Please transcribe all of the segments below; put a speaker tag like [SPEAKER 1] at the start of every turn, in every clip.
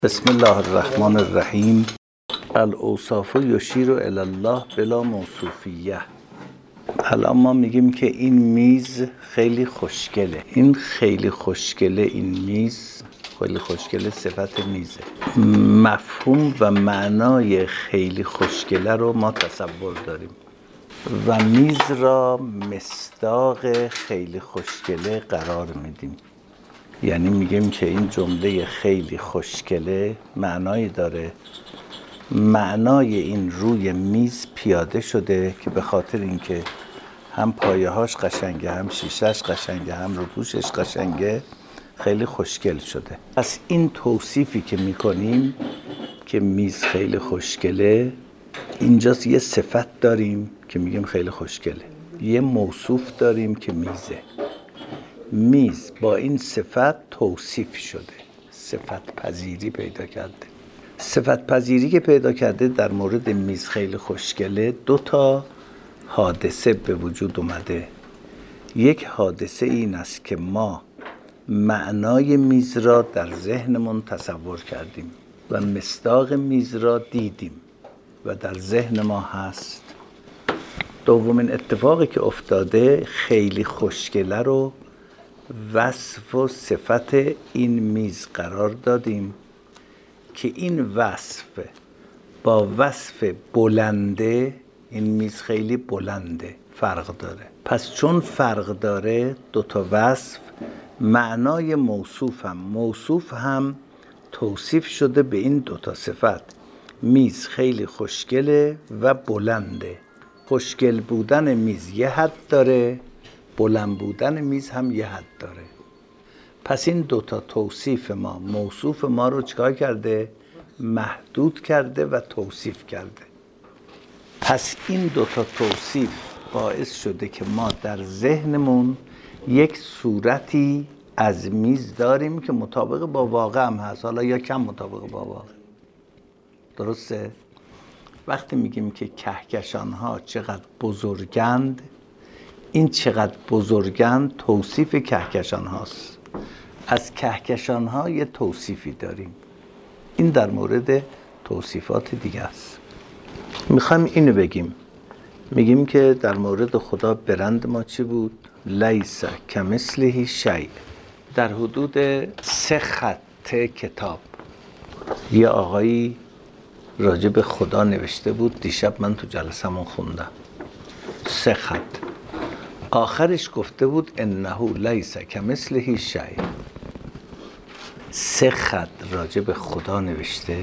[SPEAKER 1] بسم الله الرحمن الرحیم. الاوصاف یشیر الی الله بلا موصوفیه. الان ما میگیم که این میز خیلی خوشگله. این خیلی خوشگله، این میز خیلی خوشگله صفت میزه. مفهوم و معنای خیلی خوشگله رو ما تصور داریم و میز را مصداق خیلی خوشگله قرار میدیم. یعنی میگیم که این جمله خیلی خوشگله معنایی داره. معنای این روی میز پیاده شده که به خاطر اینکه هم پایه‌هاش قشنگه، هم شیشه‌اش قشنگه، هم روپوشش قشنگه، خیلی خوشگل شده. پس این توصیفی که میکنیم که میز خیلی خوشگله، اینجاست یه صفت داریم که میگیم خیلی خوشگله، یه موصوف داریم که میزه. میز با این صفت توصیف شده، صفت پذیری پیدا کرده. صفت پذیری که پیدا کرده در مورد میز خیلی خوشگله، دو تا حادثه به وجود اومده. یک حادثه این است که ما معنای میز را در ذهنمون تصور کردیم و مصداق میز را دیدیم و در ذهن ما هست. دومین اتفاقی که افتاده، خیلی خوشگله رو وصف و صفت این میز قرار دادیم که این وصف با وصف بلنده، این میز خیلی بلنده، فرق داره. پس چون فرق داره، دو تا وصف، معنای موصوف هم توصیف شده به این دو تا صفت. میز خیلی خوشگله و بلنده. خوشگل بودن میز یه حد داره، بلند بودن میز هم یه حد داره. پس این دوتا توصیف ما، موصوف ما رو چیکار کرده؟ محدود کرده و توصیف کرده. پس این دوتا توصیف باعث شده که ما در ذهنمون یک صورتی از میز داریم که مطابق با واقع هم هست، حالا یا کم مطابق با واقع. درسته؟ وقتی میگیم که کهکشان ها چقدر بزرگند، این چقدر بزرگند توصیف کهکشان هاست. از کهکشان ها یه توصیفی داریم. این در مورد توصیفات دیگه است. میخوایم اینو بگیم. میگیم که در مورد خدا برند ما چی بود؟ لیس کمثله شیء. در حدود 3 خط کتاب یه آقایی راجع به خدا نوشته بود. دیشب من تو جلسه‌مون خوندم. 3 خط. آخرش گفته بود انه لیس کمثله شیء. 3 خط راجع به خدا نوشته.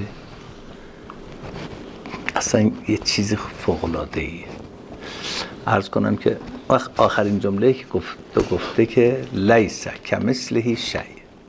[SPEAKER 1] اصلا یه چیز فوق‌العاده‌ایه. عرض کنم که آخرین جمله که گفته که لیس کمثله شیء.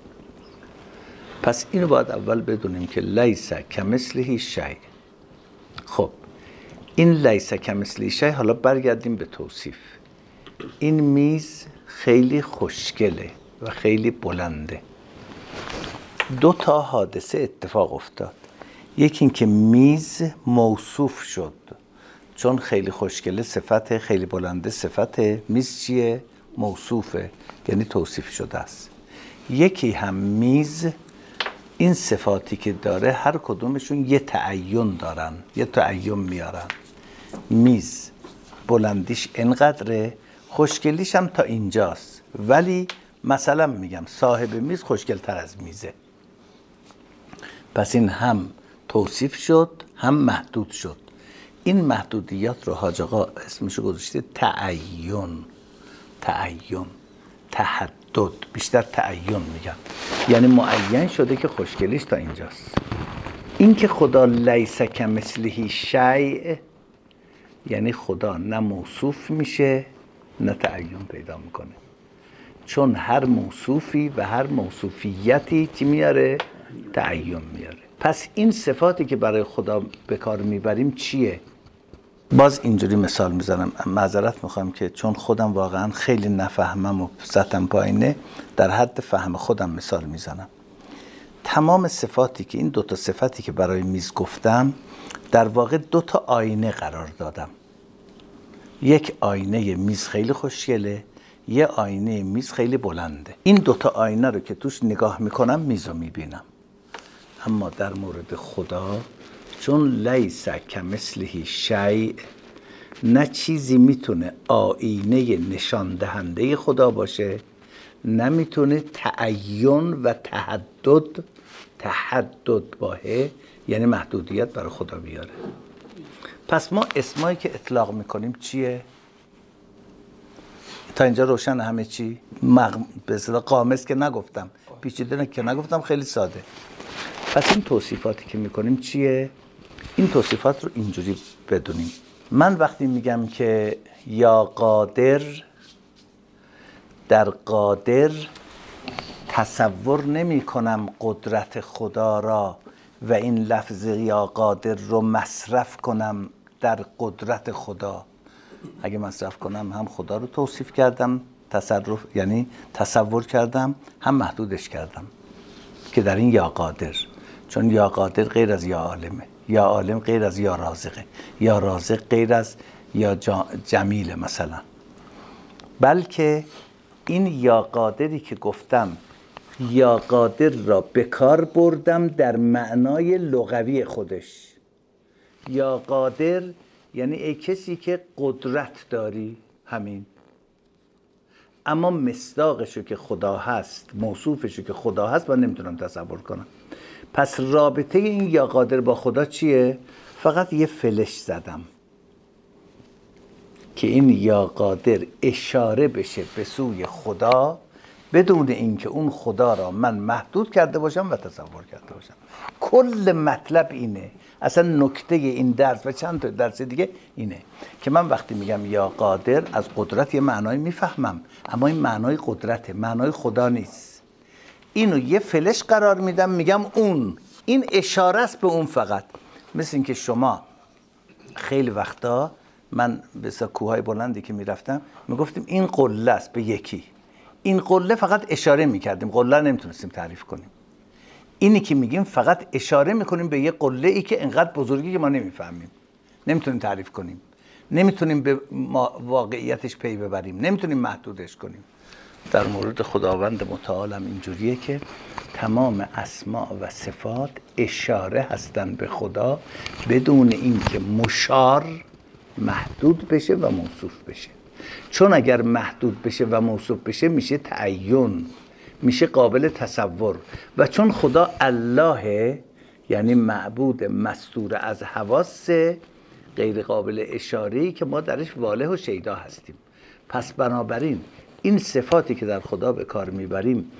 [SPEAKER 1] پس اینو باید اول بدونیم که لیس کمثله شیء. خب این لیس کمثله شیء، حالا برگردیم به توصیف. این میز خیلی خوشگله و خیلی بلنده. 2 تا حادثه اتفاق افتاد. یکی این که میز موصوف شد، چون خیلی خوشگله صفت، خیلی بلنده صفت. میز چیه؟ موصوفه، یعنی توصیف شده است. یکی هم میز، این صفاتی که داره هر کدومشون یه تعین دارن، یه تعین میارن. میز بلندیش اینقدره، خوشگلیش هم تا اینجاست، ولی مثلا میگم صاحب میز خوشگل‌تر از میزه. پس این هم توصیف شد، هم محدود شد. این محدودیت رو حاج آقا اسمشو گذاشته تعین، تحدد، بیشتر تعین میگن. یعنی معین شده که خوشگلیش تا اینجاست. این که خدا لیس کمثله شیء، یعنی خدا نه موصوف میشه نه تعین پیدا میکنه، چون هر موصوفی و هر موصوفیتی چی میاره؟ تعین میاره. پس این صفاتی که برای خدا به کار میبریم چیه؟ باز اینجوری مثال میزنم، معذرت میخوام که چون خودم واقعا خیلی نفهمم و سطحم پایینه، در حد فهم خودم مثال میزنم. تمام صفاتی که این 2 تا صفتی که برای میز گفتم، در واقع 2 تا آینه قرار دادم. یک آینه میز خیلی خوشگله، یه آینه میز خیلی بلنده. این 2 تا آینه رو که توش نگاه میکنم میز رو میبینم. اما در مورد خدا چون لیس کمثله شیء، نه چیزی میتونه آینه نشان دهنده خدا باشه، نه میتونه تعین و تحدد باشه، یعنی محدودیت برای خدا بیاره. پس ما اسمایی که اطلاق میکنیم چیه؟ تا اینجا روشن همه چی؟ به اصطلاح قامز که نگفتم، پیچیده که نگفتم، خیلی ساده. پس این توصیفاتی که میکنیم چیه؟ این توصیفات رو اینجوری بدونیم. من وقتی میگم که یا قادر، در قادر تصور نمی کنم قدرت خدا را و این لفظ یا قادر رو مصرف کنم در قدرت خدا. اگه مصرف کنم هم خدا رو توصیف کردم، یعنی تصور کردم، هم محدودش کردم که در این یا قادر. چون یا قادر غیر از یا عالمه، یا عالم غیر از یا رازقه، یا رازق غیر از یا جمیله مثلا. بلکه این یا قادری که گفتم، یا قادر را به کار بردم در معنای لغوی خودش. یا قادر یعنی ای کسی که قدرت داری، همین. اما مصداقشو که خدا هست، موصوفشو که خدا هست، من نمیتونم تصور کنم. پس رابطه این یا قادر با خدا چیه؟ فقط یه فلش زدم که این یا قادر اشاره بشه به سوی خدا، بدون اینکه اون خدا را من محدود کرده باشم و تصور کرده باشم. کل مطلب اینه، اصلا نکته این درس و چند تا درس دیگه اینه که من وقتی میگم یا قادر، از قدرت یه معنایی میفهمم، اما این معنای قدرته، معنای خدا نیست. اینو یه فلش قرار میدم، میگم اون، این اشاره است به اون فقط. مثل این که شما خیلی وقتا، من به کوههای بلندی که میرفتم میگفتیم این قله است به یکی، این قله فقط اشاره میکردیم، قله نمیتونستیم تعریف کنیم. اینی که میگیم فقط اشاره میکنیم به یه قله ای که انقدر بزرگی که ما نمیفهمیم، نمیتونیم تعریف کنیم، نمیتونیم به واقعیتش پی ببریم، نمیتونیم محدودش کنیم. در مورد خداوند متعال هم اینجوریه که تمام اسماء و صفات اشاره هستن به خدا، بدون اینکه مشار محدود بشه و موصوف بشه. چون اگر محدود بشه و موصوف بشه میشه تعین، میشه قابل تصور. و چون خدا الله، یعنی معبود مستور از حواس، غیر قابل اشاره‌ای که ما درش واله و شیدا هستیم. پس بنابراین این صفاتی که در خدا به کار میبریم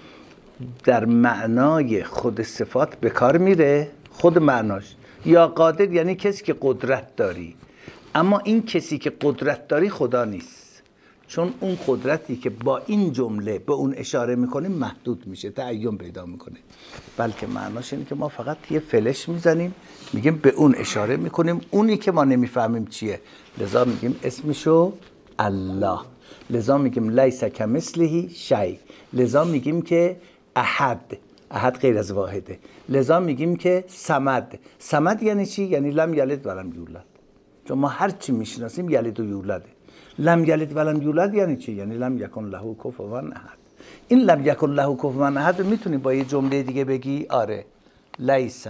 [SPEAKER 1] در معنای خود صفات به کار میره، خود معناش. یا قادر یعنی کسی که قدرت داری، اما این کسی که قدرت داری خدا نیست، چون اون قدرتی که با این جمله به اون اشاره میکنیم محدود میشه، تعین پیدا میکنه. بلکه معناش اینه که ما فقط یه فلش میزنیم، میگیم به اون اشاره میکنیم، اونی که ما نمیفهمیم چیه، لذا میگیم اسمشو الله، لذا میگیم لیس کمثله شیء، لذا میگیم که احد، احد غیر از واحده، لذا میگیم که صمد. صمد یعنی چی؟ یعنی لم یلد و لم یولد. چون ما هر چی میشناسیم یلد و یولده. لم یلد و لم یولد یعنی چی؟ یعنی لم یکن له کفوا احد. این لم یکن له کفوا احد میتونی با یه جمله دیگه بگی، آره، لیس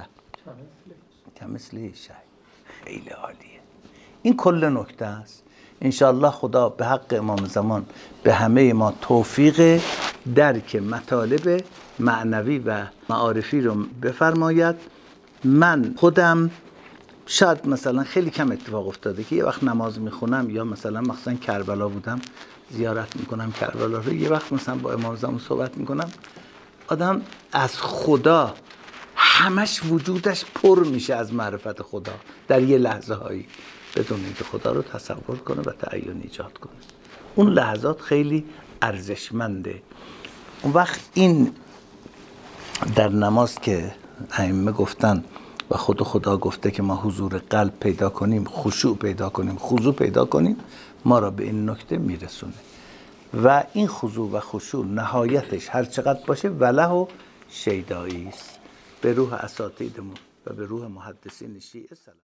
[SPEAKER 1] کمثله شیء. خیلی عالیه. این کل نکته است. انشاءالله خدا به حق امام زمان به همه ما توفیق درک مطالب معنوی و معارفی رو بفرماید. من خودم شاید مثلا خیلی کم اتفاق افتاده که یه وقت نماز میخونم، یا مثلا کربلا بودم زیارت میکنم کربلا رو، یه وقت مثلا با امام زمان صحبت میکنم، آدم از خدا همش وجودش پر میشه از معرفت خدا در یه لحظه هایی، بدون اینکه خدا رو تصور کنه و تعین ایجاد کنه. اون لحظات خیلی ارزشمنده. اون وقت این در نماز که ائمه گفتن و خود خدا گفته که ما حضور قلب پیدا کنیم، خشوع پیدا کنیم، خضوع پیدا کنیم، ما را به این نکته میرسونه. و این خضوع و خشوع نهایتش هر چقدر باشه وله و شیدایی است. به روح اساتیدمون و به روح محدثین شیعه سلام.